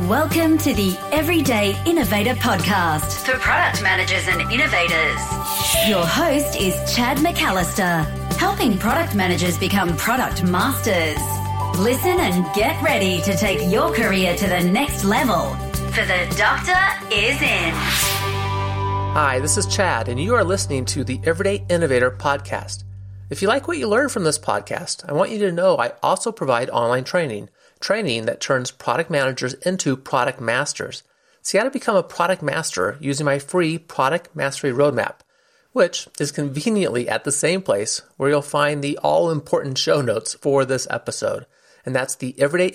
Welcome to the Everyday Innovator Podcast for product managers and innovators. Your host is Chad McAllister, helping product managers become product masters. Listen and get ready to take your career to the next level, for the doctor is in. Hi, this is Chad, and you are listening to the Everyday Innovator Podcast. If you like what you learned from this podcast, I want you to know I also provide online training that turns product managers into product masters. See how to become a product master using my free Product Mastery Roadmap, which is conveniently at the same place where you'll find the all-important show notes for this episode, and that's the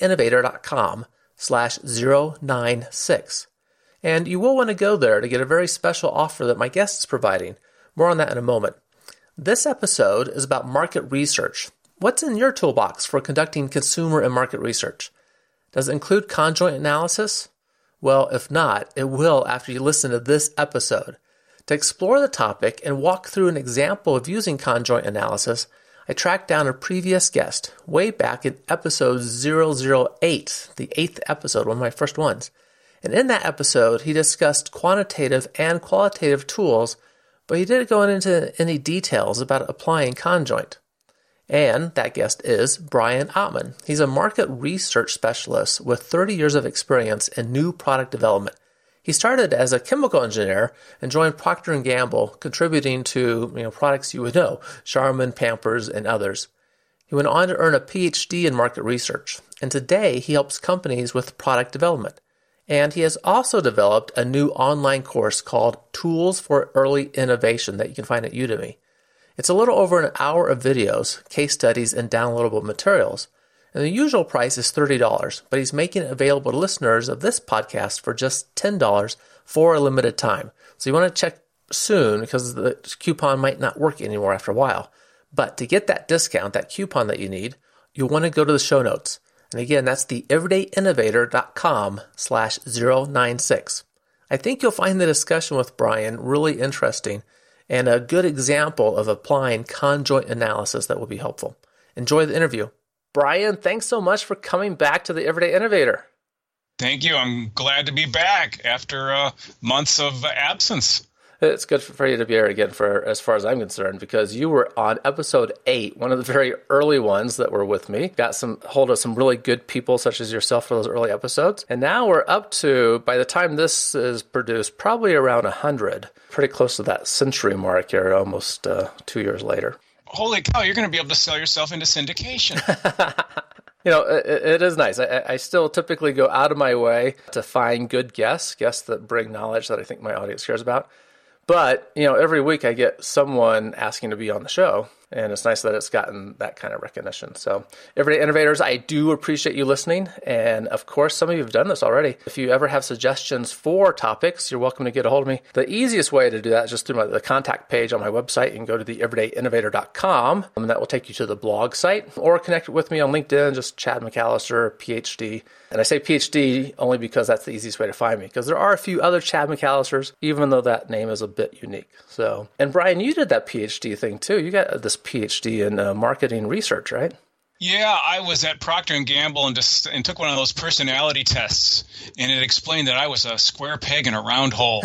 everydayinnovator.com/096. And you will want to go there to get a very special offer that my guest is providing. More on that in a moment. This episode is about market research. What's in your toolbox for conducting consumer and market research? Does it include conjoint analysis? Well, if not, it will after you listen to this episode. To explore the topic and walk through an example of using conjoint analysis, I tracked down a previous guest way back in episode 008, the 8th episode, one of my first ones. And in that episode, he discussed quantitative and qualitative tools, but he didn't go into any details about applying conjoint. And that guest is Brian Ottman. He's a market research specialist with 30 years of experience in new product development. He started as a chemical engineer and joined Procter & Gamble, contributing to products you would know, Charmin, Pampers, and others. He went on to earn a PhD in market research, and today he helps companies with product development. And he has also developed a new online course called Tools for Early Innovation that you can find at Udemy. It's a little over an hour of videos, case studies, and downloadable materials. And the usual price is $30, but he's making it available to listeners of this podcast for just $10 for a limited time. So you want to check soon because the coupon might not work anymore after a while. But to get that discount, that coupon that you need, you'll want to go to the show notes. And again, that's the everydayinnovator.com/096. I think you'll find the discussion with Brian really interesting and a good example of applying conjoint analysis that will be helpful. Enjoy the interview. Brian, thanks so much for coming back to the Everyday Innovator. Thank you. I'm glad to be back after months of absence. It's good for you to be here again, as far as I'm concerned, because you were on episode 8, one of the very early ones that were with me. Got hold of some really good people, such as yourself, for those early episodes. And now we're up to, by the time this is produced, probably around 100. Pretty close to that century mark here, almost 2 years later. Holy cow, you're going to be able to sell yourself into syndication. It is nice. I still typically go out of my way to find good guests that bring knowledge that I think my audience cares about. But, every week I get someone asking to be on the show, and it's nice that it's gotten that kind of recognition. So, Everyday Innovators, I do appreciate you listening. And, of course, some of you have done this already. If you ever have suggestions for topics, you're welcome to get a hold of me. The easiest way to do that is just through the contact page on my website. You can go to the everydayinnovator.com, and that will take you to the blog site. Or connect with me on LinkedIn, just Chad McAllister, PhD. And I say PhD only because that's the easiest way to find me, because there are a few other Chad McAllisters, even though that name is a bit unique. So, and Brian, you did that PhD thing too. You got this PhD in marketing research, right? Yeah, I was at Procter & Gamble and took one of those personality tests, and it explained that I was a square peg in a round hole.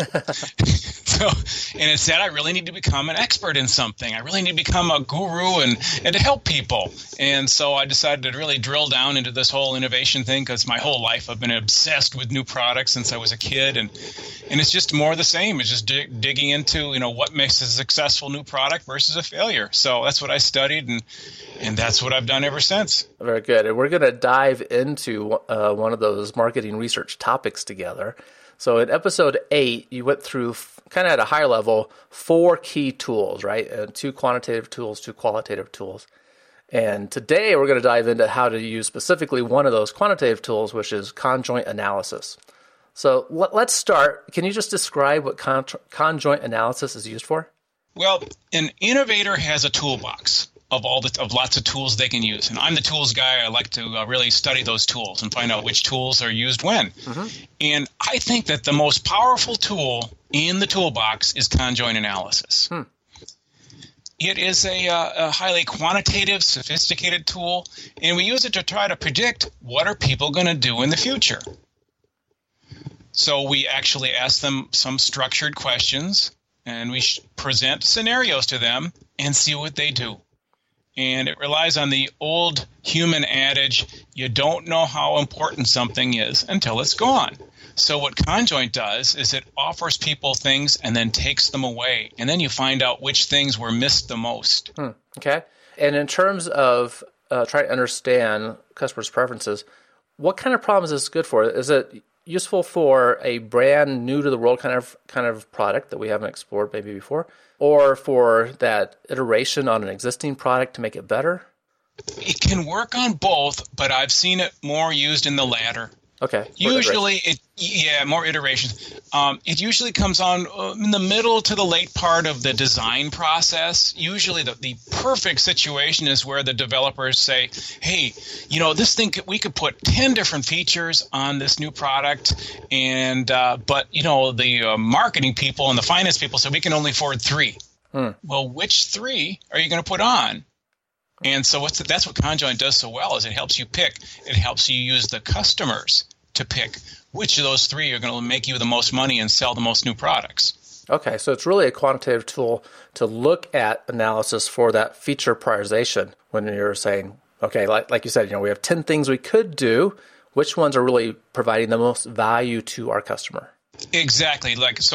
And it said I really need to become an expert in something. I really need to become a guru and to help people. And so I decided to really drill down into this whole innovation thing, because my whole life I've been obsessed with new products since I was a kid. And it's just more of the same. It's just digging into, what makes a successful new product versus a failure. So that's what I studied, and that's what I've done ever since. Very good. And we're going to dive into one of those marketing research topics together. So in episode 8, you went through kind of at a higher level 4 key tools, right? 2 quantitative tools, 2 qualitative tools. And today we're going to dive into how to use specifically one of those quantitative tools, which is conjoint analysis. So let's start. Can you just describe what conjoint analysis is used for? Well, an innovator has a toolbox of lots of tools they can use. And I'm the tools guy. I like to really study those tools and find out which tools are used when. Mm-hmm. And I think that the most powerful tool in the toolbox is conjoint analysis. It is a highly quantitative, sophisticated tool, and we use it to try to predict what are people going to do in the future. So we actually ask them some structured questions, and we present scenarios to them and see what they do. And it relies on the old human adage, you don't know how important something is until it's gone. So what Conjoint does is it offers people things and then takes them away. And then you find out which things were missed the most. Okay. And in terms of trying to understand customers' preferences, what kind of problems is this good for? Is it useful for a brand new to the world kind of product that we haven't explored maybe before? Or for that iteration on an existing product to make it better? It can work on both, but I've seen it more used in the latter. Okay. Usually, more iterations. It usually comes on in the middle to the late part of the design process. Usually the perfect situation is where the developers say, hey, this thing, we could put 10 different features on this new product, and but the marketing people and the finance people said we can only afford 3. Well, which 3 are you going to put on? And so that's what Conjoint does so well, is it helps you pick. It helps you use the customers to pick which of those 3 are going to make you the most money and sell the most new products. Okay, so it's really a quantitative tool to look at analysis for that feature prioritization when you're saying, okay, like you said, we have 10 things we could do. Which ones are really providing the most value to our customer? Exactly.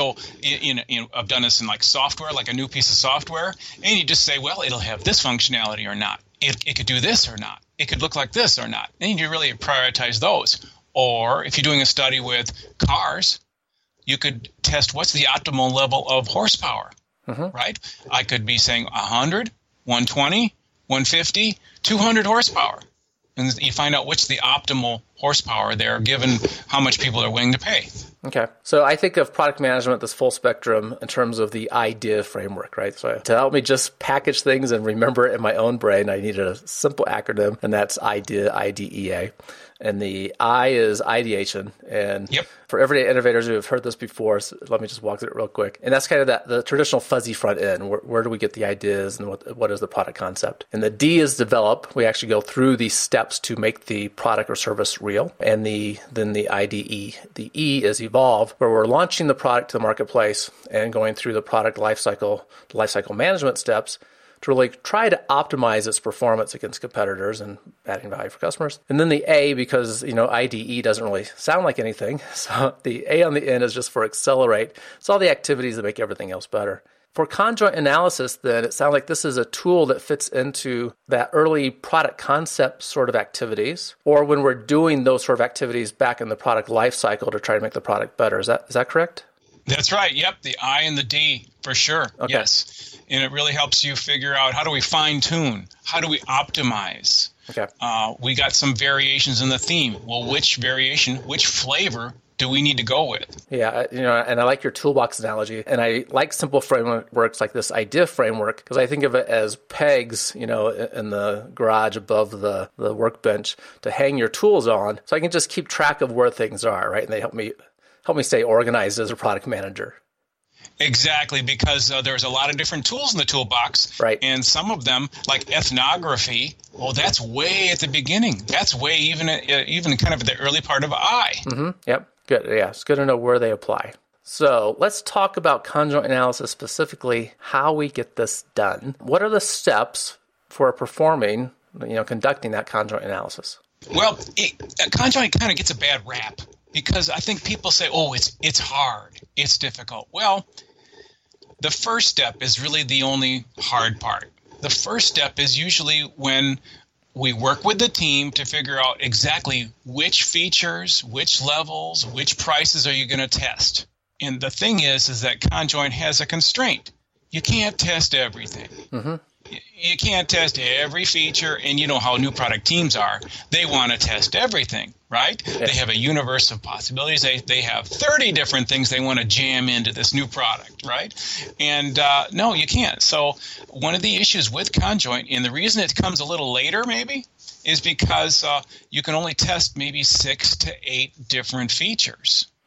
I've done this in software, like a new piece of software, and you just say, well, it'll have this functionality or not. It could do this or not. It could look like this or not. And you really prioritize those. Or if you're doing a study with cars, you could test what's the optimal level of horsepower, right? I could be saying 100, 120, 150, 200 horsepower. And you find out what's the optimal horsepower there, given how much people are willing to pay. Okay. So I think of product management, this full spectrum, in terms of the IDEA framework, right? So to help me just package things and remember it in my own brain, I needed a simple acronym, and that's IDEA, IDEA. And the I is ideation. And for everyday innovators who have heard this before, so let me just walk through it real quick. And that's kind of the traditional fuzzy front end. Where do we get the ideas and what is the product concept? And the D is develop. We actually go through these steps to make the product or service real. And then the IDE. The E is evolve, where we're launching the product to the marketplace and going through the product lifecycle management steps to really try to optimize its performance against competitors and adding value for customers. And then the A, because IDE doesn't really sound like anything, so the A on the end is just for accelerate. It's all the activities that make everything else better. For conjoint analysis, then, it sounds like this is a tool that fits into that early product concept sort of activities, or when we're doing those sort of activities back in the product life cycle to try to make the product better. Is that correct? That's right. Yep. The I and the D for sure. Okay. Yes. And it really helps you figure out, how do we fine tune? How do we optimize? Okay. We got some variations in the theme. Well, which variation, which flavor do we need to go with? Yeah, and I like your toolbox analogy, and I like simple frameworks like this IDEA framework, because I think of it as pegs, in the garage above the workbench to hang your tools on, so I can just keep track of where things are, right? And they help me stay organized as a product manager. Exactly, because there's a lot of different tools in the toolbox, right? And some of them, like ethnography, well, that's way at the beginning. That's way even kind of at the early part of I. Mm-hmm. Yep. Good. Yeah, it's good to know where they apply. So let's talk about conjoint analysis, specifically how we get this done. What are the steps for performing, conducting that conjoint analysis? Well, conjoint kind of gets a bad rap because I think people say, oh, it's hard, it's difficult. Well, the first step is really the only hard part. The first step is usually when we work with the team to figure out exactly which features, which levels, which prices are you going to test. And the thing is that conjoint has a constraint. You can't test everything. Mm-hmm. You can't test every feature, and you know how new product teams are. They want to test everything, right? Yeah. They have a universe of possibilities. They have 30 different things they want to jam into this new product, right? And no, you can't. So one of the issues with conjoint, and the reason it comes a little later maybe, is because you can only test maybe 6 to 8 different features.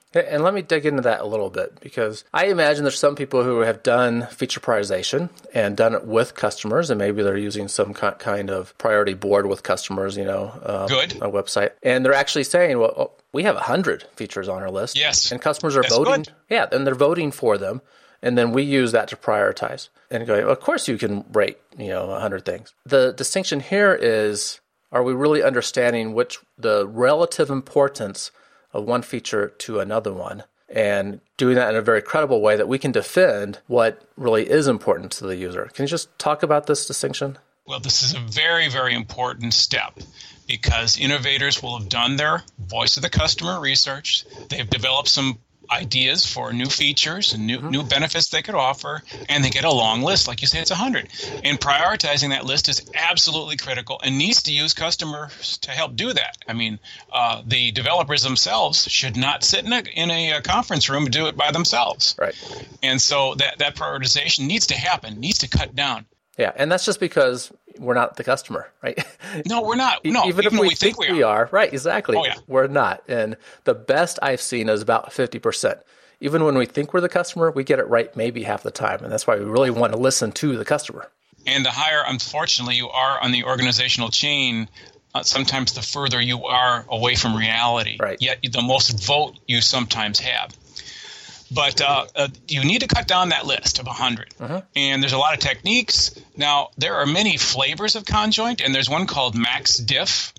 And let me dig into that a little bit, because I imagine there's some people who have done feature prioritization and done it with customers, and maybe they're using some kind of priority board with customers, Good. A website. And they're actually saying, well, we have 100 features on our list. Yes. And customers are voting. Good. Yeah, and they're voting for them. And then we use that to prioritize. And going, well, of course you can rate, 100 things. The distinction here is, are we really understanding the relative importance of one feature to another one, and doing that in a very credible way that we can defend what really is important to the user? Can you just talk about this distinction? Well, this is a very, very important step, because innovators will have done their voice of the customer research. They've developed some ideas for new features and new benefits they could offer, and they get a long list. Like you say, it's 100. And prioritizing that list is absolutely critical and needs to use customers to help do that. I mean, the developers themselves should not sit in a conference room and do it by themselves. Right. And so that prioritization needs to happen, needs to cut down. Yeah, and that's just because we're not the customer, right? No, we're not. No, even if we think we are. Right, exactly. Oh, yeah. We're not. And the best I've seen is about 50%. Even when we think we're the customer, we get it right maybe half the time. And that's why we really want to listen to the customer. And the higher, unfortunately, you are on the organizational chain, sometimes the further you are away from reality. Right. Yet the most vote you sometimes have. But you need to cut down that list of 100. And there's a lot of techniques. Now, there are many flavors of conjoint, and there's one called MaxDiff,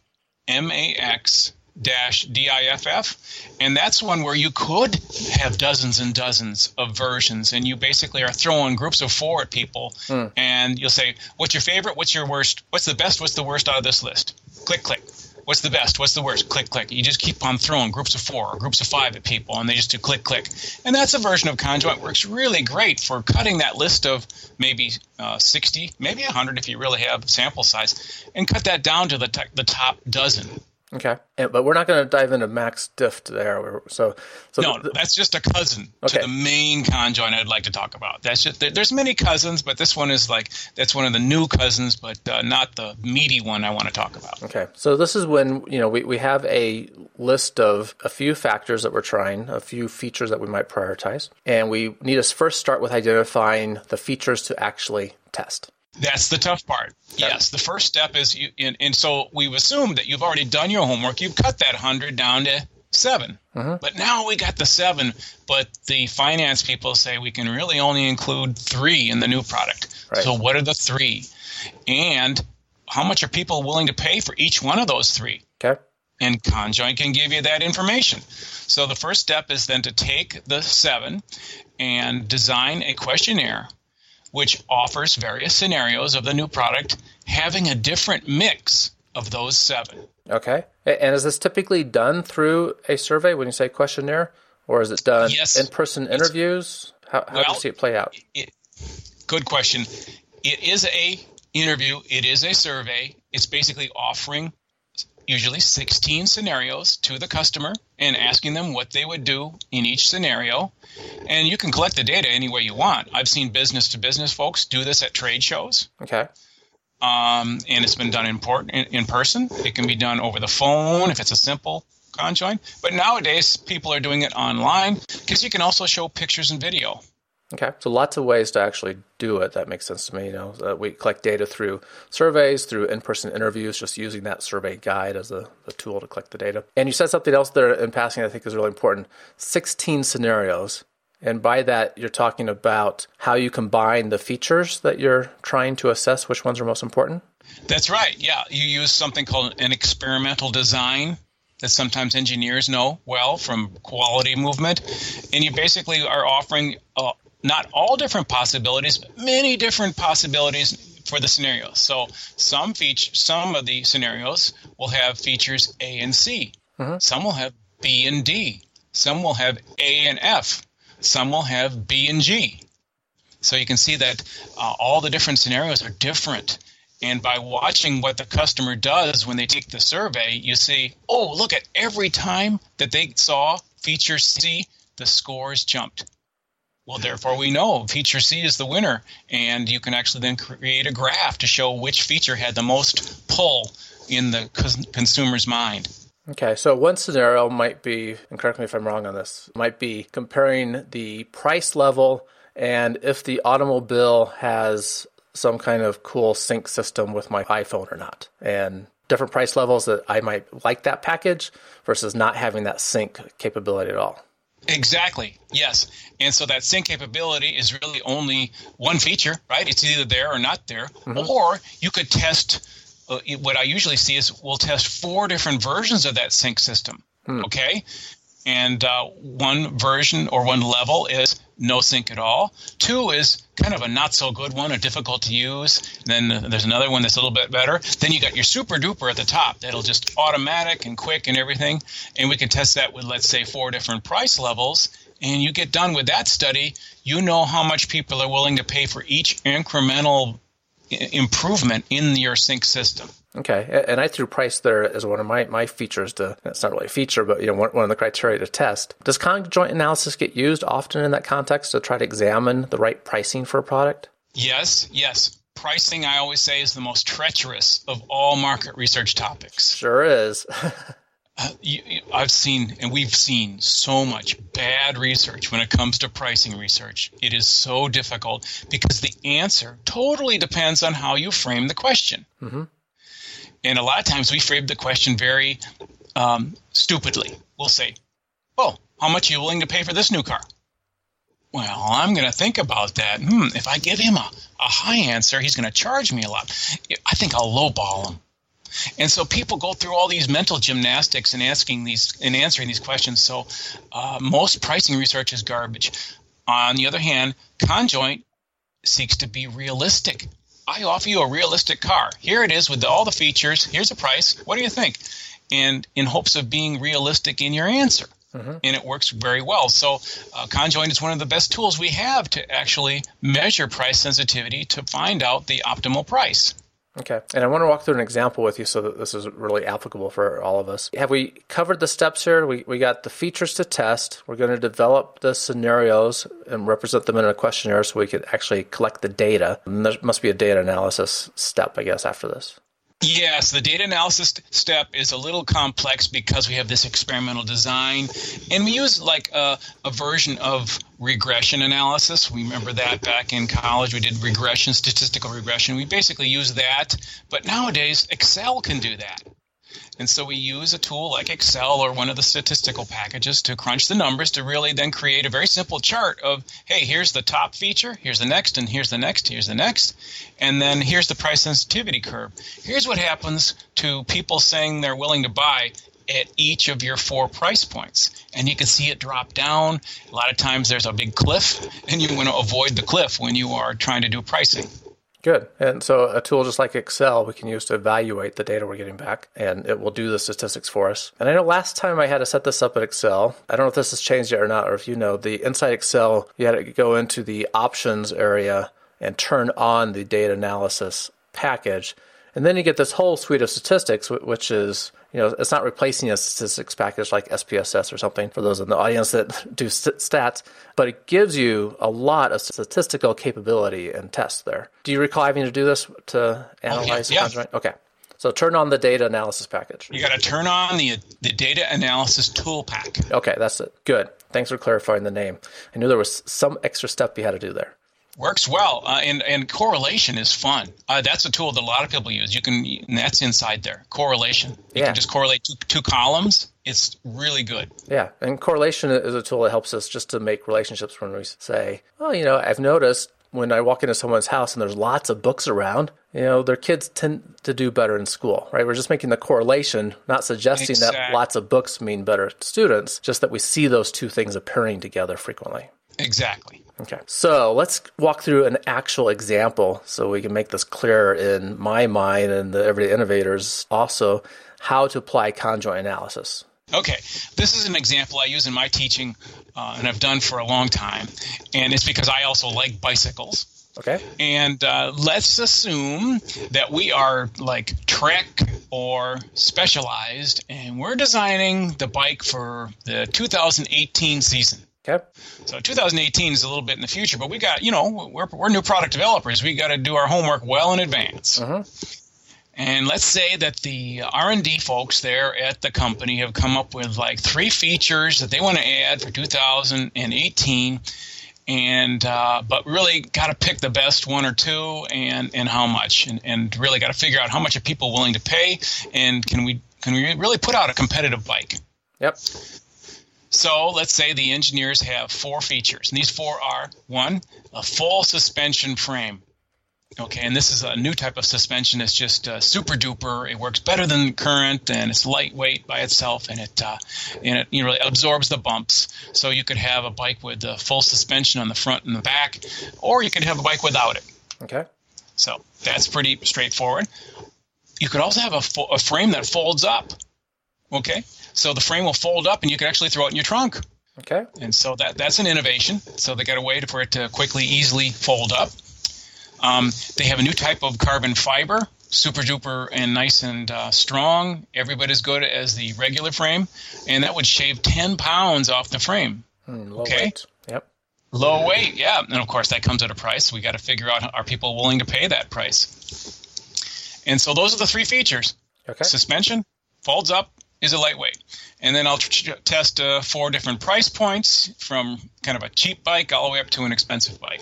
MAX-DIFF. And that's one where you could have dozens and dozens of versions, and you basically are throwing groups of 4 at people. And you'll say, what's your favorite? What's your worst? What's the best? What's the worst out of this list? Click, click. What's the best? What's the worst? Click, click. You just keep on throwing groups of 4 or groups of 5 at people, and they just do click, click. And that's a version of conjoint. Works really great for cutting that list of maybe 60, maybe 100 if you really have sample size, and cut that down to the top dozen. Okay, but we're not going to dive into MaxDiff there. No, that's just a cousin to the main conjoint I'd like to talk about. That's just there's many cousins, but this one is that's one of the new cousins, but not the meaty one I want to talk about. Okay, so this is when we have a list of a few factors that we're trying, a few features that we might prioritize, and we need to first start with identifying the features to actually test. That's the tough part. Okay. Yes, the first step is and so we've assumed that you've already done your homework. You've cut that 100 down to 7. But now we got the 7, but the finance people say we can really only include 3 in the new product. Right. So what are the 3? And how much are people willing to pay for each one of those 3? Okay. And Conjoint can give you that information. So the first step is then to take the 7 and design a questionnaire which offers various scenarios of the new product, having a different mix of those 7. Okay. And is this typically done through a survey when you say questionnaire, or is it done in-person interviews? How do you see it play out? Good question. It is a interview. It is a survey. It's basically offering usually 16 scenarios to the customer and asking them what they would do in each scenario. And you can collect the data any way you want. I've seen business-to-business folks do this at trade shows. Okay. And it's been done in person. It can be done over the phone if it's a simple conjoint. But nowadays, people are doing it online because you can also show pictures and video. Okay, so lots of ways to actually do it. That makes sense to me. We collect data through surveys, through in-person interviews, just using that survey guide as the tool to collect the data. And you said something else there in passing I think is really important. 16 scenarios. And by that, you're talking about how you combine the features that you're trying to assess which ones are most important? That's right, yeah. You use something called an experimental design that sometimes engineers know well from quality movement. And you basically are offering not all different possibilities, but many different possibilities for the scenarios. So some of the scenarios will have features A and C. Some will have B and D. Some will have A and F. Some will have B and G. So you can see that all the different scenarios are different. And by watching what the customer does when they take the survey, you see, oh, look at every time that they saw feature C, the scores jumped. Well, therefore, we know feature C is the winner, and you can actually then create a graph to show which feature had the most pull in the consumer's mind. Okay, so one scenario might be, and correct me if I'm wrong on this, might be comparing the price level and if the automobile has some kind of cool sync system with my iPhone or not. And different price levels that I might like that package versus not having that sync capability at all. Exactly. Yes. And so that sync capability is really only one feature, right? It's either there or not there. Mm-hmm. Or you could test, what I usually see is we'll test 4 different versions of that sync system. Okay? And one version or one level is no sync at all. 2 is kind of a not so good one, or difficult to use. Then there's another one that's a little bit better. Then you got your super duper at the top. That'll just automatic and quick and everything. And we can test that with, let's say, 4 different price levels. And you get done with that study, you know how much people are willing to pay for each incremental improvement in your sync system. Okay, and I threw price there as one of my features. It's not really a feature, but one of the criteria to test. Does conjoint analysis get used often in that context to try to examine the right pricing for a product? Yes. Pricing, I always say, is the most treacherous of all market research topics. Sure is. I've seen, and we've seen so much bad research when it comes to pricing research. It is so difficult because the answer totally depends on how you frame the question. Mm-hmm. And a lot of times we frame the question very stupidly. We'll say, oh, how much are you willing to pay for this new car? Well, I'm going to think about that. If I give him a high answer, he's going to charge me a lot. I think I'll lowball him. And so people go through all these mental gymnastics and answering these questions. So most pricing research is garbage. On the other hand, conjoint seeks to be realistic. I offer you a realistic car. Here it is with all the features. Here's the price. What do you think? And in hopes of being realistic in your answer. Mm-hmm. And it works very well. So conjoint is one of the best tools we have to actually measure price sensitivity to find out the optimal price. Okay. And I want to walk through an example with you so that this is really applicable for all of us. Have we covered the steps here? We got the features to test. We're going to develop the scenarios and represent them in a questionnaire so we could actually collect the data. And there must be a data analysis step, I guess, after this. Yes, the data analysis step is a little complex because we have this experimental design, and we use like a version of regression analysis. We remember that back in college. We did regression, statistical regression. We basically use that, but nowadays Excel can do that. And so we use a tool like Excel or one of the statistical packages to crunch the numbers to really then create a very simple chart of, hey, here's the top feature, here's the next, and here's the next, here's the next, and then here's the price sensitivity curve. Here's what happens to people saying they're willing to buy at each of your 4 price points. And you can see it drop down. A lot of times there's a big cliff, and you want to avoid the cliff when you are trying to do pricing. Good. And so a tool just like Excel we can use to evaluate the data we're getting back, and it will do the statistics for us. And I know last time I had to set this up in Excel, I don't know if this has changed yet or not, or if you know, the inside Excel, you had to go into the options area and turn on the data analysis package. And then you get this whole suite of statistics, which is, it's not replacing a statistics package like SPSS or something for those in the audience that do stats, but it gives you a lot of statistical capability and tests there. Do you recall having to do this to analyze? Yeah. Okay. So turn on the data analysis package. You got to turn on the data analysis tool pack. Okay, that's it. Good. Thanks for clarifying the name. I knew there was some extra step you had to do there. Works well, and correlation is fun. That's a tool that a lot of people use. And that's inside there. Correlation. You can just correlate two columns. It's really good. Yeah, and correlation is a tool that helps us just to make relationships when we say, I've noticed when I walk into someone's house and there's lots of books around, their kids tend to do better in school, right? We're just making the correlation, not suggesting that lots of books mean better students, just that we see those two things appearing together frequently. Exactly. Okay, so let's walk through an actual example so we can make this clearer in my mind and the Everyday Innovators also, how to apply conjoint analysis. Okay, this is an example I use in my teaching and I've done for a long time, and it's because I also like bicycles. Okay. And let's assume that we are like Trek or Specialized, and we're designing the bike for the 2018 season. Okay. So 2018 is a little bit in the future, but we got, we're new product developers. We got to do our homework well in advance. Uh-huh. And let's say that the R&D folks there at the company have come up with like 3 features that they want to add for 2018, and but really got to pick the best 1 or 2 and how much, and really got to figure out how much are people willing to pay, and can we really put out a competitive bike. Yep. So let's say the engineers have 4 features, and these 4 are: 1, a full suspension frame. Okay, and this is a new type of suspension. It's just super duper. It works better than current, and it's lightweight by itself, and it really absorbs the bumps. So you could have a bike with a full suspension on the front and the back, or you could have a bike without it. Okay. So that's pretty straightforward. You could also have a frame that folds up. Okay, so the frame will fold up, and you can actually throw it in your trunk. Okay. And so that's an innovation. So they got a way for it to quickly, easily fold up. They have a new type of carbon fiber, super duper and nice and strong, everybody's as good as the regular frame, and that would shave 10 pounds off the frame. Low weight. Yep. Low weight, yeah. And of course, that comes at a price. We got to figure out, are people willing to pay that price? And so those are the 3 features. Okay. Suspension, folds up, is a lightweight. And then I'll test 4 different price points, from kind of a cheap bike all the way up to an expensive bike.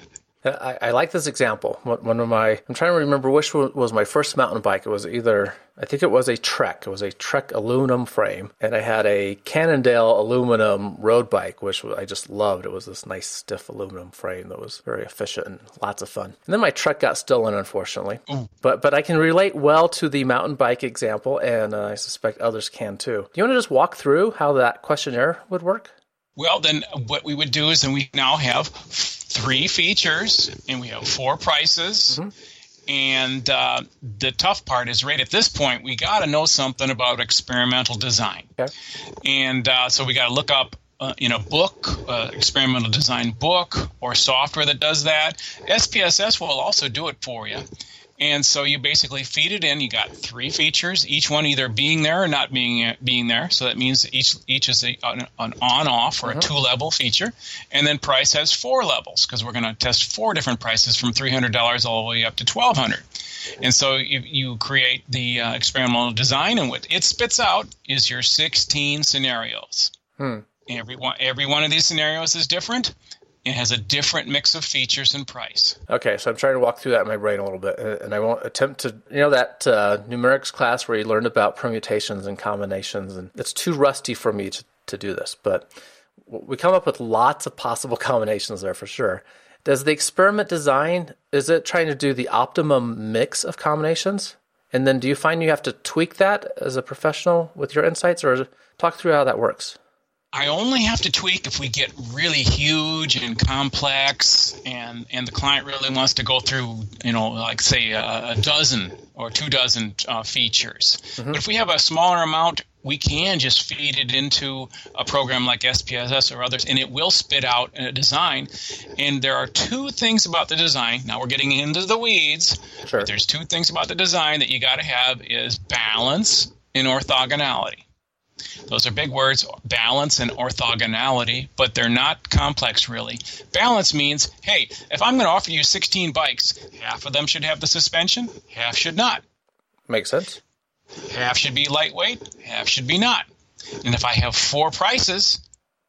I like this example. I'm trying to remember which was my first mountain bike. It was I think it was a Trek. It was a Trek aluminum frame. And I had a Cannondale aluminum road bike, which I just loved. It was this nice stiff aluminum frame that was very efficient and lots of fun. And then my Trek got stolen, unfortunately. Ooh. But I can relate well to the mountain bike example, and I suspect others can too. Do you want to just walk through how that questionnaire would work? Well, then what we would do is, then we now have 3 features, and we have 4 prices. Mm-hmm. And the tough part is, right at this point, we got to know something about experimental design. Okay. And so we got to look up in a book, experimental design book, or software that does that. SPSS will also do it for you. And so you basically feed it in. You got 3 features, each one either being there or not being there. So that means each is an on-off or a 2-level feature. And then price has 4 levels, because we're going to test 4 different prices from $300 all the way up to $1,200. And so you create the experimental design, and what it spits out is your 16 scenarios. Every one of these scenarios is different. It has a different mix of features and price. Okay, so I'm trying to walk through that in my brain a little bit, and I won't attempt to, that numerics class where you learned about permutations and combinations, and it's too rusty for me to do this, but we come up with lots of possible combinations there for sure. Does the experiment design, is it trying to do the optimum mix of combinations? And then do you find you have to tweak that as a professional with your insights, or talk through how that works? I only have to tweak if we get really huge and complex, and the client really wants to go through, like say a dozen or 2 dozen features. Mm-hmm. But if we have a smaller amount, we can just feed it into a program like SPSS or others, and it will spit out a design. And there are 2 things about the design. Now we're getting into the weeds. Sure. But there's 2 things about the design that you got to have is balance and orthogonality. Those are big words, balance and orthogonality, but they're not complex, really. Balance means, hey, if I'm going to offer you 16 bikes, half of them should have the suspension, half should not. Makes sense. Half should be lightweight, half should be not. And if I have 4 prices,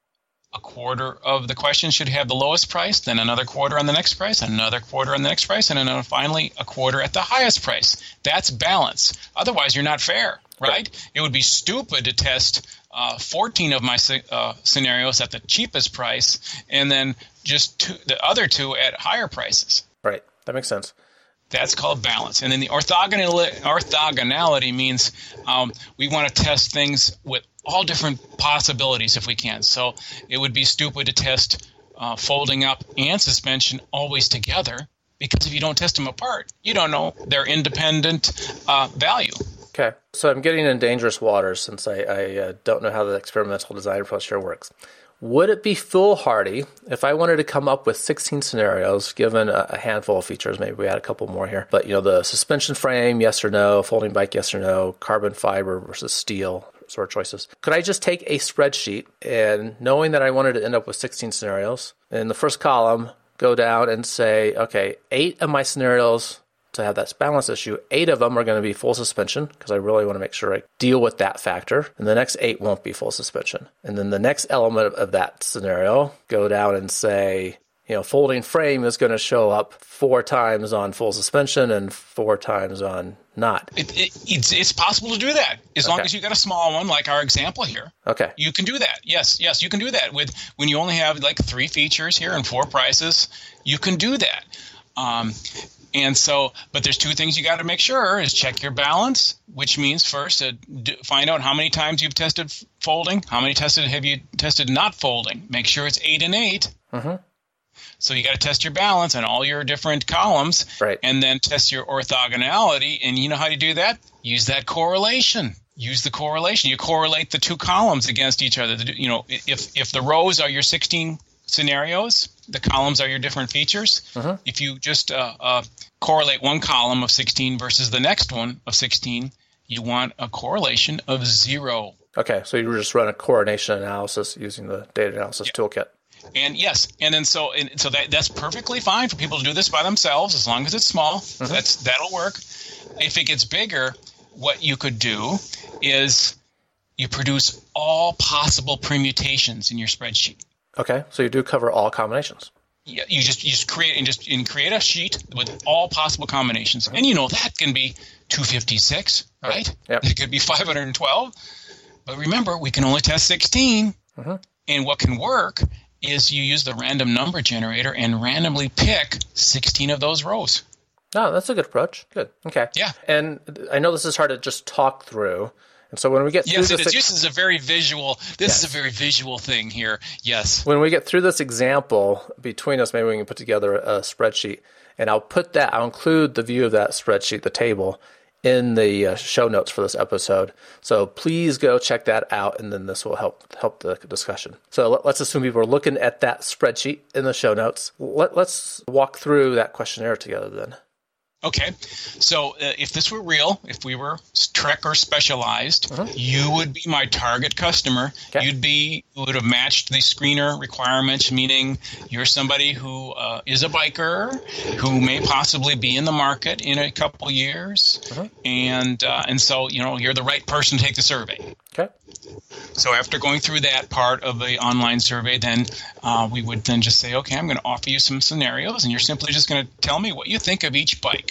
a quarter of the question should have the lowest price, then another quarter on the next price, another quarter on the next price, and then finally a quarter at the highest price. That's balance. Otherwise, you're not fair. Right? It would be stupid to test 14 of my scenarios at the cheapest price, and then just the other 2 at higher prices. Right. That makes sense. That's called balance. And then the orthogonality means we want to test things with all different possibilities if we can. So it would be stupid to test folding up and suspension always together, because if you don't test them apart, you don't know their independent value. Okay, so I'm getting in dangerous waters since I don't know how the experimental design approach here works. Would it be foolhardy if I wanted to come up with 16 scenarios, given a handful of features? Maybe we add a couple more here. But, the suspension frame, yes or no, folding bike, yes or no, carbon fiber versus steel sort of choices. Could I just take a spreadsheet and, knowing that I wanted to end up with 16 scenarios, in the first column, go down and say, okay, 8 of my scenarios to have that balance issue. 8 of them are going to be full suspension because I really want to make sure I deal with that factor. And the next 8 won't be full suspension. And then the next element of that scenario, go down and say, folding frame is going to show up 4 times on full suspension and 4 times on not. It's possible to do that as long as you got a small one, like our example here. Okay. You can do that. Yes, you can do that when you only have like 3 features here and 4 prices. You can do that. But there's 2 things you got to make sure is check your balance, which means first find out how many times you've tested folding, how many have you tested not folding. Make sure it's 8 and 8. Mm-hmm. So you got to test your balance on all your different columns, right, and then test your orthogonality. And you know how you do that? Use that correlation. Use the correlation. You correlate the 2 columns against each other. If the rows are your 16 scenarios, the columns are your different features. Uh-huh. If you just correlate one column of 16 versus the next one of 16, you want a correlation of 0. Okay, so you just run a correlation analysis using the data analysis toolkit. And yes, and then so that's perfectly fine for people to do this by themselves as long as it's small. Mm-hmm. That'll work. If it gets bigger, what you could do is you produce all possible permutations in your spreadsheet. Okay, so you do cover all combinations. Yeah, you just create create a sheet with all possible combinations, and that can be 256, right? Yep. It could be 512, but remember we can only test 16, mm-hmm. and what can work is you use the random number generator and randomly pick 16 of those rows. Oh, that's a good approach. Good. Okay. Yeah. And I know this is hard to just talk through. And so when we get through this... Yes, this is a very visual... This is a very visual thing here. Yes. When we get through this example, between us, maybe we can put together a spreadsheet. And I'll include the view of that spreadsheet, the table, in the show notes for this episode. So please go check that out, and then this will help the discussion. So let's assume people are looking at that spreadsheet in the show notes. Let's walk through that questionnaire together then. Okay, so if this were real, if we were Trek or Specialized, you would be my target customer. Okay. You would have matched the screener requirements, meaning you're somebody who is a biker, who may possibly be in the market in a couple years, and so you're the right person to take the survey. Okay. So after going through that part of the online survey, then we would then just say, okay, I'm going to offer you some scenarios, and you're simply just going to tell me what you think of each bike.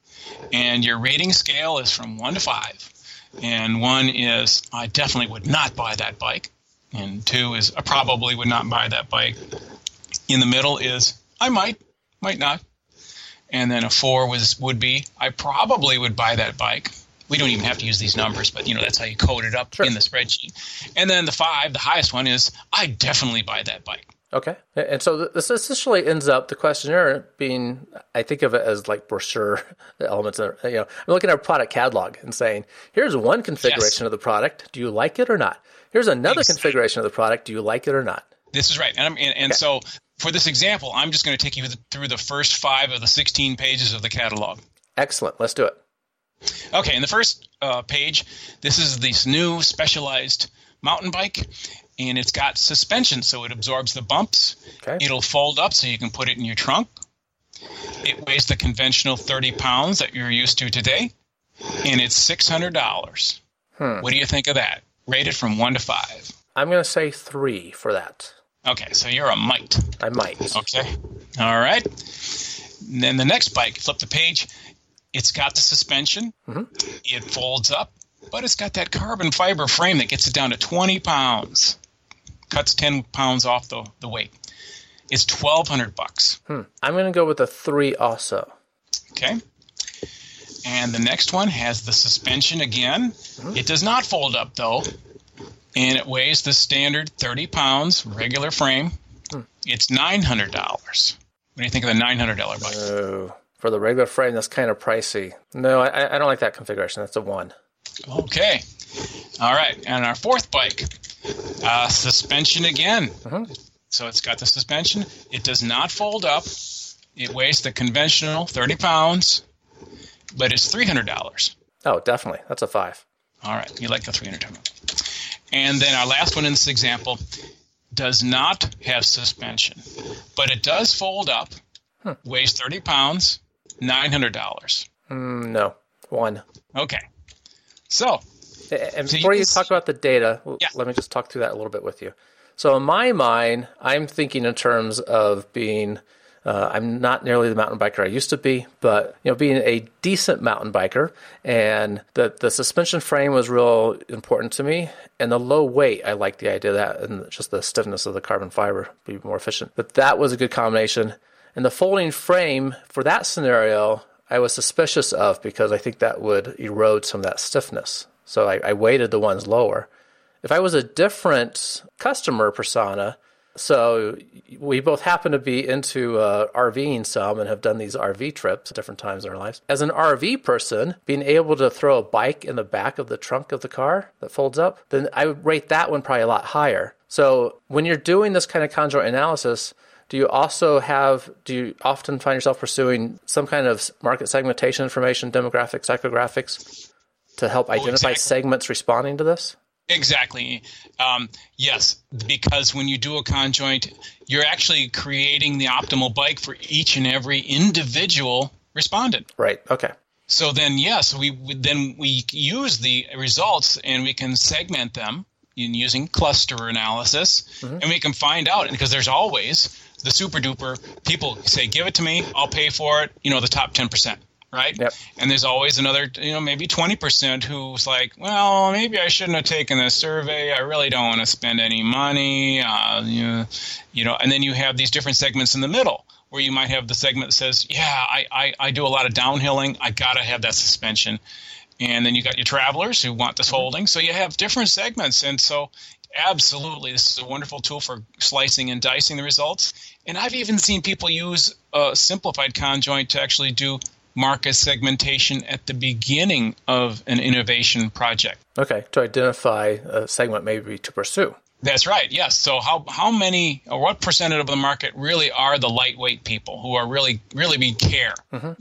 And your rating scale is from 1 to 5. And 1 is, I definitely would not buy that bike. And 2 is, I probably would not buy that bike. In the middle is, I might not. And then a 4 would be, I probably would buy that bike. We don't even have to use these numbers, but that's how you code it up in the spreadsheet. And then the 5, the highest one, is I definitely buy that bike. Okay. And so this essentially ends up, the questionnaire being, I think of it as like brochure elements. I'm looking at a product catalog and saying, here's one configuration of the product. Do you like it or not? Here's another configuration of the product. Do you like it or not? This is right. And so for this example, I'm just going to take you through the first 5 of the 16 pages of the catalog. Excellent. Let's do it. Okay, in the first page, this is this new Specialized mountain bike, and it's got suspension, so it absorbs the bumps. Okay. It'll fold up so you can put it in your trunk. It weighs the conventional 30 pounds that you're used to today, and it's $600. What do you think of that? Rated from 1 to 5. I'm going to say 3 for that. Okay, so you're a mite. I might. Okay. All right. And then the next bike, flip the page. It's got the suspension. Mm-hmm. It folds up, but it's got that carbon fiber frame that gets it down to 20 pounds. Cuts 10 pounds off the weight. It's $1,200. I'm going to go with a 3 also. Okay. And the next one has the suspension again. Mm-hmm. It does not fold up, though. And it weighs the standard 30 pounds, regular frame. It's $900. What do you think of the $900 bike? Oh. For the regular frame, that's kind of pricey. No, I don't like that configuration. That's a 1. Okay. All right. And our fourth bike, suspension again. Mm-hmm. So it's got the suspension. It does not fold up. It weighs the conventional 30 pounds, but it's $300. Oh, definitely. That's a 5. All right. You like the $300. And then our last one in this example does not have suspension, but it does fold up, weighs 30 pounds, $900. No, one. Okay. So, and before you talk about the data, let me just talk through that a little bit with you. So in my mind, I'm thinking in terms of being, I'm not nearly the mountain biker I used to be, but being a decent mountain biker, and the suspension frame was real important to me, and the low weight, I like the idea of that, and just the stiffness of the carbon fiber be more efficient. But that was a good combination. And the folding frame for that scenario, I was suspicious of because I think that would erode some of that stiffness. So I weighted the ones lower. If I was a different customer persona, so we both happen to be into RVing some and have done these RV trips at different times in our lives. As an RV person, being able to throw a bike in the back of the trunk of the car that folds up, then I would rate that one probably a lot higher. So when you're doing this kind of conjoint analysis, do you often find yourself pursuing some kind of market segmentation information, demographics, psychographics, to help identify segments responding to this? Exactly. Yes, because when you do a conjoint, you're actually creating the optimal bike for each and every individual respondent. Right. Okay. So then, yes, we use the results and we can segment them using cluster analysis, and we can find out, because there's always the super duper people say, give it to me, I'll pay for it, the top 10%. Right? Yep. And there's always another, maybe 20% who's like, well, maybe I shouldn't have taken this survey. I really don't want to spend any money. And then you have these different segments in the middle where you might have the segment that says, yeah, I do a lot of downhilling. I got to have that suspension. And then you got your travelers who want this holding. So you have different segments. And so absolutely, this is a wonderful tool for slicing and dicing the results. And I've even seen people use a simplified conjoint to actually do market segmentation at the beginning of an innovation project. Okay, to identify a segment maybe to pursue. That's right, yes. So how many or what percentage of the market really are the lightweight people who are really care,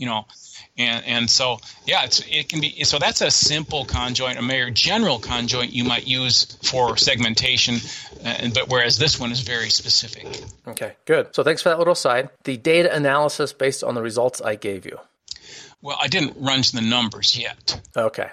And so, yeah, it can be. So that's a simple conjoint, a more general conjoint you might use for segmentation, but whereas this one is very specific. Okay, good. So thanks for that little aside. The data analysis based on the results I gave you. Well, I didn't run the numbers yet. Okay.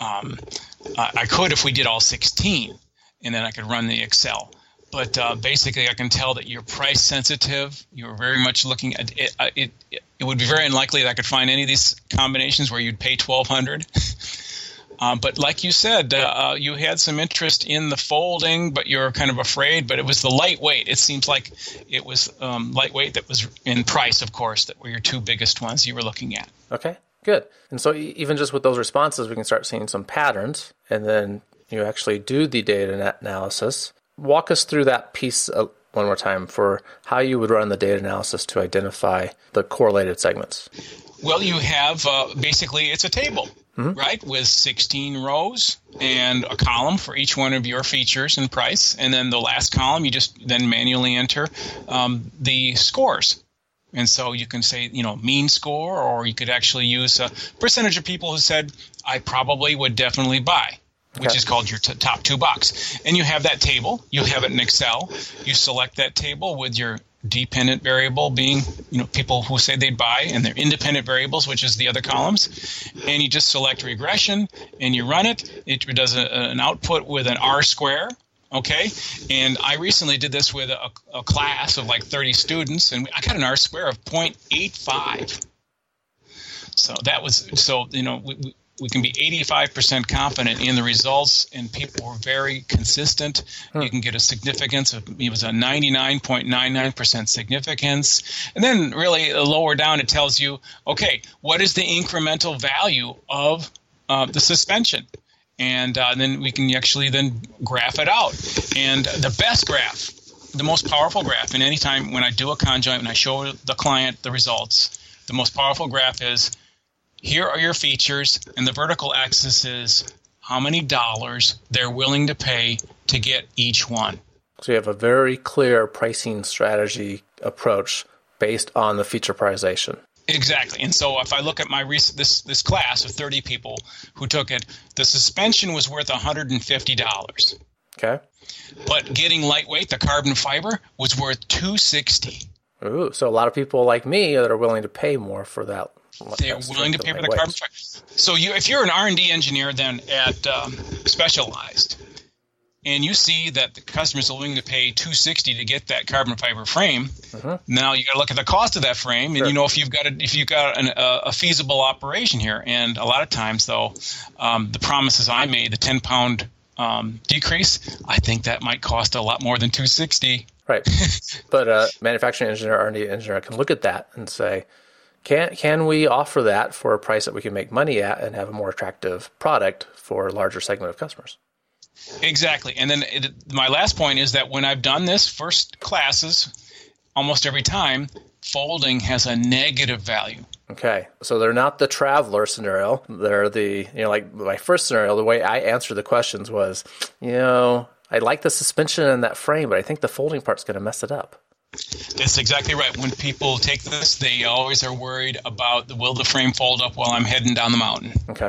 I could if we did all 16, and then I could run the Excel. But basically, I can tell that you're price sensitive. You're very much looking at it. It would be very unlikely that I could find any of these combinations where you'd pay $1,200. But like you said, you had some interest in the folding, but you're kind of afraid. But it was the lightweight. It seems like it was lightweight that was in price, of course, that were your two biggest ones you were looking at. Okay, good. And so even just with those responses, we can start seeing some patterns, and then you actually do the data analysis. Walk us through that piece one more time for how you would run the data analysis to identify the correlated segments. Well, you have basically it's a table, right, with 16 rows and a column for each one of your features and price. And then the last column, you just then manually enter the scores. And so you can say, mean score, or you could actually use a percentage of people who said, I probably would definitely buy, which is called your top two box. And you have that table. You have it in Excel. You select that table with your dependent variable being, people who say they'd buy, and their independent variables, which is the other columns. And you just select regression, and you run it. It does an output with an R-square. Okay, and I recently did this with a class of like 30 students, and I got an R-square of 0.85. So that was we can be 85% confident in the results, and people were very consistent. You can get a significance of it was a 99.99% significance, and then really lower down it tells you, okay, what is the incremental value of the suspension? And then we can actually then graph it out. And the best graph, the most powerful graph, and anytime when I do a conjoint and I show the client the results, the most powerful graph is, here are your features, and the vertical axis is how many dollars they're willing to pay to get each one. So you have a very clear pricing strategy approach based on the feature prioritization. Exactly. And so if I look at my this class of 30 people who took it, the suspension was worth $150. Okay. But getting lightweight, the carbon fiber, was worth $260. Ooh, so a lot of people like me that are willing to pay more for that They're willing to pay for the carbon fiber. So if you're an R&D engineer then at Specialized, and you see that the customers are willing to pay $260 to get that carbon fiber frame, now you got to look at the cost of that frame, and if you've got a feasible operation here. And a lot of times, though, the promises I made, the 10-pound decrease, I think that might cost a lot more than $260. Right, but a manufacturing engineer, R&D engineer can look at that and say, can we offer that for a price that we can make money at and have a more attractive product for a larger segment of customers? Exactly. And then my last point is that when I've done this first classes, almost every time, folding has a negative value. Okay. So they're not the traveler scenario. They're like my first scenario, the way I answered the questions was, I like the suspension in that frame, but I think the folding part's going to mess it up. That's exactly right. When people take this, they always are worried about will the frame fold up while I'm heading down the mountain. Okay.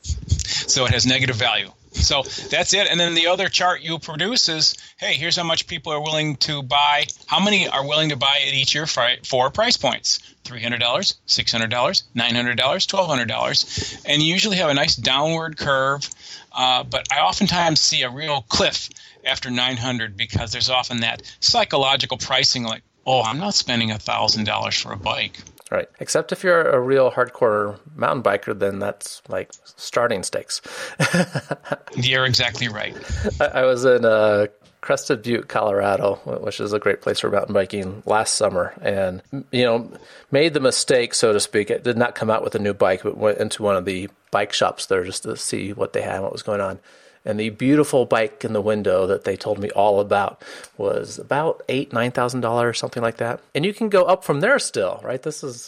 So it has negative value. So that's it. And then the other chart you produce is, hey, here's how much people are willing to buy. How many are willing to buy it each year for price points? $300, $600, $900, $1,200. And you usually have a nice downward curve. But I oftentimes see a real cliff after 900 because there's often that psychological pricing like, oh, I'm not spending $1,000 for a bike. Right. Except if you're a real hardcore mountain biker, then that's like starting stakes. You're exactly right. I was in Crested Butte, Colorado, which is a great place for mountain biking, last summer, and made the mistake, so to speak. It did not come out with a new bike, but went into one of the bike shops there just to see what they had and what was going on. And the beautiful bike in the window that they told me all about was about $9,000, something like that. And you can go up from there still, right?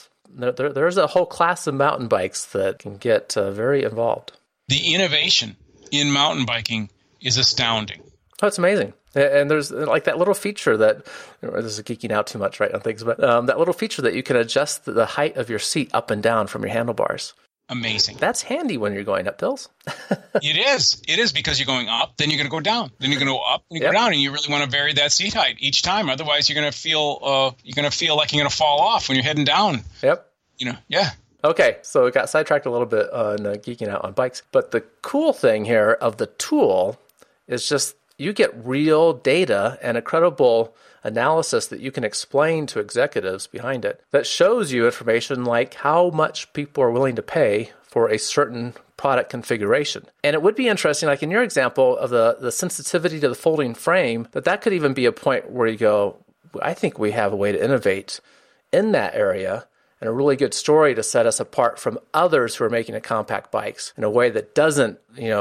There's a whole class of mountain bikes that can get very involved. The innovation in mountain biking is astounding. Oh, it's amazing. And there's like that little feature that, this is geeking out too much, right, on things, but that little feature that you can adjust the height of your seat up and down from your handlebars. Amazing. That's handy when you're going up hills. It is because you're going up, then you're going to go down, then you're going to go up, and you go down, and you really want to vary that seat height each time. Otherwise, you're going to feel like you're going to fall off when you're heading down. Yep. Yeah. Okay, so we got sidetracked a little bit on geeking out on bikes, but the cool thing here of the tool is just you get real data and a credible analysis that you can explain to executives behind it that shows you information like how much people are willing to pay for a certain product configuration. And it would be interesting, like in your example of the sensitivity to the folding frame, that could even be a point where you go, I think we have a way to innovate in that area and a really good story to set us apart from others who are making a compact bikes in a way that doesn't,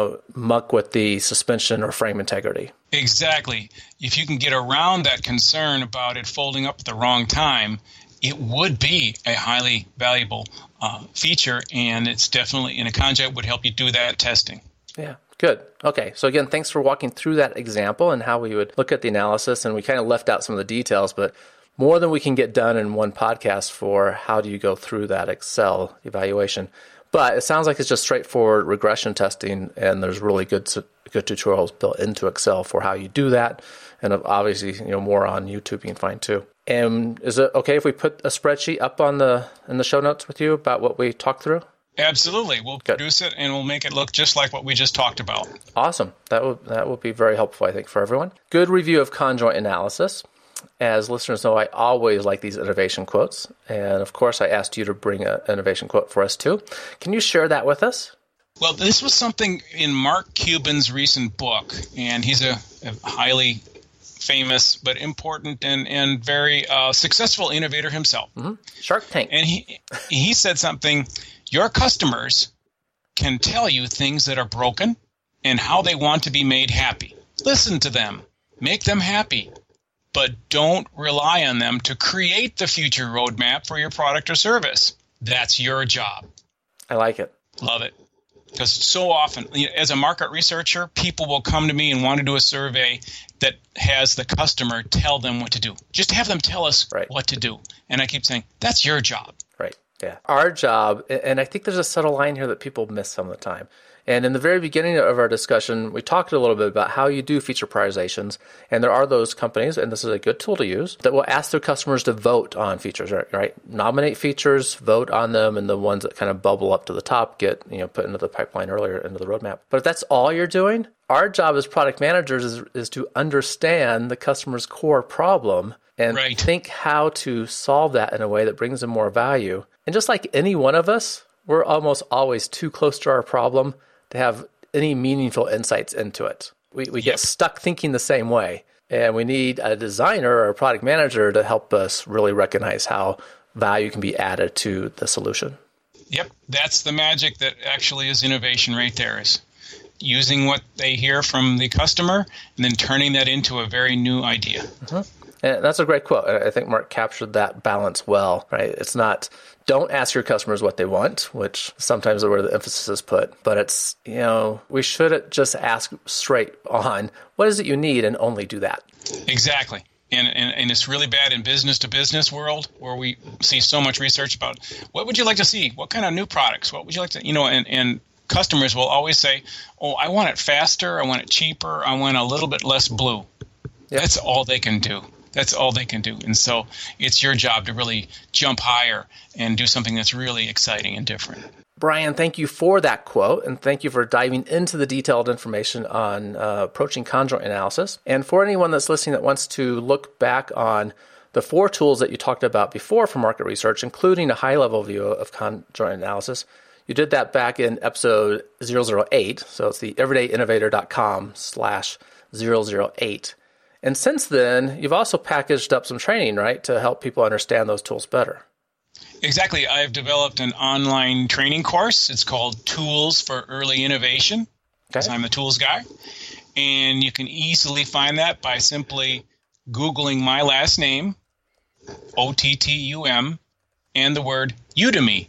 muck with the suspension or frame integrity. Exactly. If you can get around that concern about it folding up at the wrong time, it would be a highly valuable feature, and it's definitely, and Econjet would help you do that testing. Yeah. Good. Okay. So again, thanks for walking through that example and how we would look at the analysis, and we kind of left out some of the details, but more than we can get done in one podcast for how do you go through that Excel evaluation. But it sounds like it's just straightforward regression testing, and there's really good tutorials built into Excel for how you do that. And obviously, more on YouTube you can find too. And is it okay if we put a spreadsheet up in the show notes with you about what we talked through? Absolutely. We'll produce it, and we'll make it look just like what we just talked about. Awesome. That will be very helpful, I think, for everyone. Good review of conjoint analysis. As listeners know, I always like these innovation quotes. And of course, I asked you to bring an innovation quote for us too. Can you share that with us? Well, this was something in Mark Cuban's recent book, and he's a highly famous but important and very successful innovator himself. Mm-hmm. Shark Tank. And he said something, your customers can tell you things that are broken and how they want to be made happy. Listen to them. Make them happy. But don't rely on them to create the future roadmap for your product or service. That's your job. I like it. Love it. Because so often, as a market researcher, people will come to me and want to do a survey that has the customer tell them what to do. Just have them tell us what to do. And I keep saying, that's your job. Right. Yeah. Our job, and I think there's a subtle line here that people miss some of the time, And in the very beginning of our discussion, we talked a little bit about how you do feature prioritizations. And there are those companies, and this is a good tool to use, that will ask their customers to vote on features, right? Nominate features, vote on them, and the ones that kind of bubble up to the top get put into the pipeline earlier into the roadmap. But if that's all you're doing, our job as product managers is to understand the customer's core problem and think how to solve that in a way that brings them more value. And just like any one of us, we're almost always too close to our problem to have any meaningful insights into it. We get stuck thinking the same way. And we need a designer or a product manager to help us really recognize how value can be added to the solution. Yep, that's the magic that actually is innovation right there, is using what they hear from the customer and then turning that into a very new idea. And that's a great quote. I think Mark captured that balance well, right? It's not, don't ask your customers what they want, which sometimes is where the emphasis is put, but it's, we shouldn't just ask straight on, what is it you need, and only do that. Exactly. And it's really bad in business-to-business world where we see so much research about what would you like to see? What kind of new products? What would you like to, and customers will always say, oh, I want it faster. I want it cheaper. I want a little bit less blue. Yep. That's all they can do. That's all they can do. And so it's your job to really jump higher and do something that's really exciting and different. Brian, thank you for that quote, and thank you for diving into the detailed information on approaching conjoint analysis. And for anyone that's listening that wants to look back on the 4 tools that you talked about before for market research, including a high-level view of conjoint analysis, you did that back in episode 008. So it's the everydayinnovator.com/008. And since then, you've also packaged up some training, right, to help people understand those tools better. Exactly. I've developed an online training course. It's called Tools for Early Innovation, because I'm the tools guy. And you can easily find that by simply Googling my last name, OTTUM, and the word Udemy,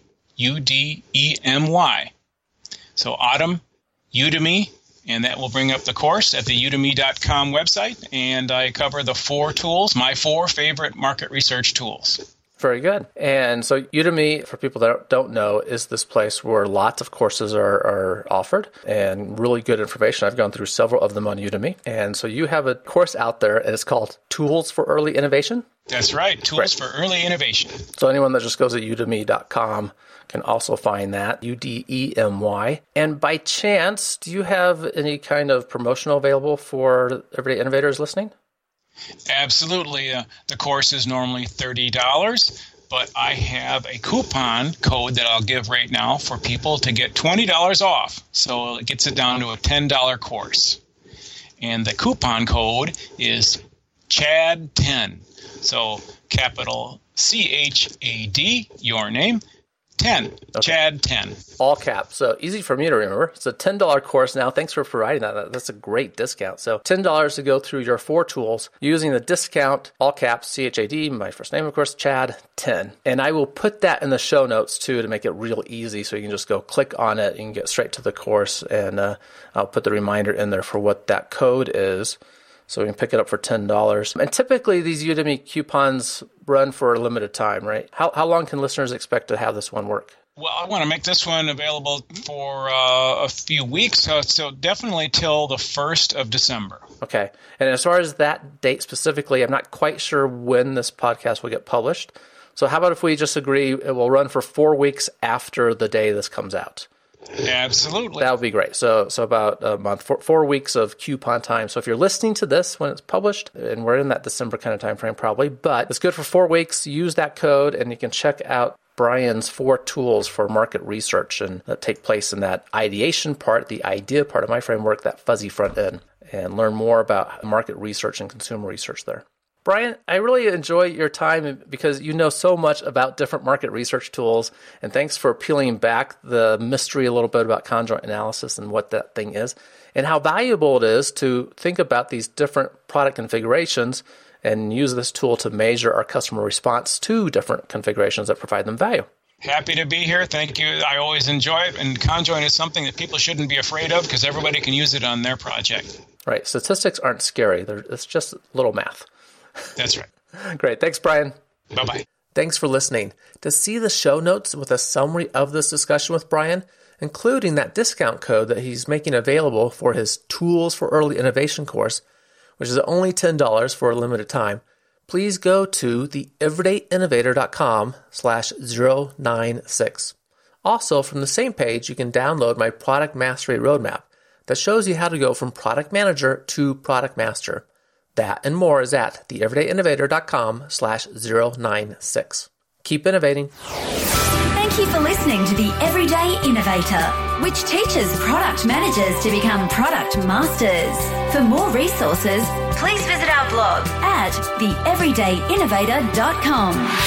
UDEMY. So Autumn, Udemy, and that will bring up the course at the udemy.com website. And I cover the 4 tools, my 4 favorite market research tools. Very good. And so Udemy, for people that don't know, is this place where lots of courses are offered and really good information. I've gone through several of them on Udemy. And so you have a course out there, and it's called Tools for Early Innovation? That's right. Tools for Early Innovation. So anyone that just goes to udemy.com can also find that, UDEMY. And by chance, do you have any kind of promotional available for everyday innovators listening? Absolutely. The course is normally $30, but I have a coupon code that I'll give right now for people to get $20 off. So it gets it down to a $10 course. And the coupon code is CHAD10. So capital CHAD, your name, 10, okay. Chad 10. All caps. So easy for me to remember. It's a $10 course now. Thanks for providing that. That's a great discount. So $10 to go through your 4 tools using the discount, all caps, CHAD, my first name, of course, Chad 10. And I will put that in the show notes too to make it real easy. So you can just go click on it. You can get straight to the course, and I'll put the reminder in there for what that code is. So we can pick it up for $10. And typically these Udemy coupons run for a limited time, right? How long can listeners expect to have this one work? Well, I want to make this one available for a few weeks, so definitely till the 1st of December. Okay. And as far as that date specifically, I'm not quite sure when this podcast will get published. So how about if we just agree it will run for 4 weeks after the day this comes out? Absolutely. That would be great. So about a month, 4 weeks of coupon time. So if you're listening to this when it's published, and we're in that December kind of time frame probably, but it's good for 4 weeks. Use that code, and you can check out Brian's 4 tools for market research and that take place in that ideation part, the idea part of my framework, that fuzzy front end, and learn more about market research and consumer research there. Brian, I really enjoy your time because you know so much about different market research tools, and thanks for peeling back the mystery a little bit about conjoint analysis and what that thing is, and how valuable it is to think about these different product configurations and use this tool to measure our customer response to different configurations that provide them value. Happy to be here. Thank you. I always enjoy it, and conjoint is something that people shouldn't be afraid of because everybody can use it on their project. Right. Statistics aren't scary. It's just little math. That's right. Great. Thanks, Brian. Bye-bye. Thanks for listening. To see the show notes with a summary of this discussion with Brian, including that discount code that he's making available for his Tools for Early Innovation course, which is only $10 for a limited time, please go to theeverydayinnovator.com/096. Also, from the same page, you can download my Product Mastery Roadmap that shows you how to go from product manager to product master. That and more is at theeverydayinnovator.com/096. Keep innovating. Thank you for listening to The Everyday Innovator, which teaches product managers to become product masters. For more resources, please visit our blog at theeverydayinnovator.com.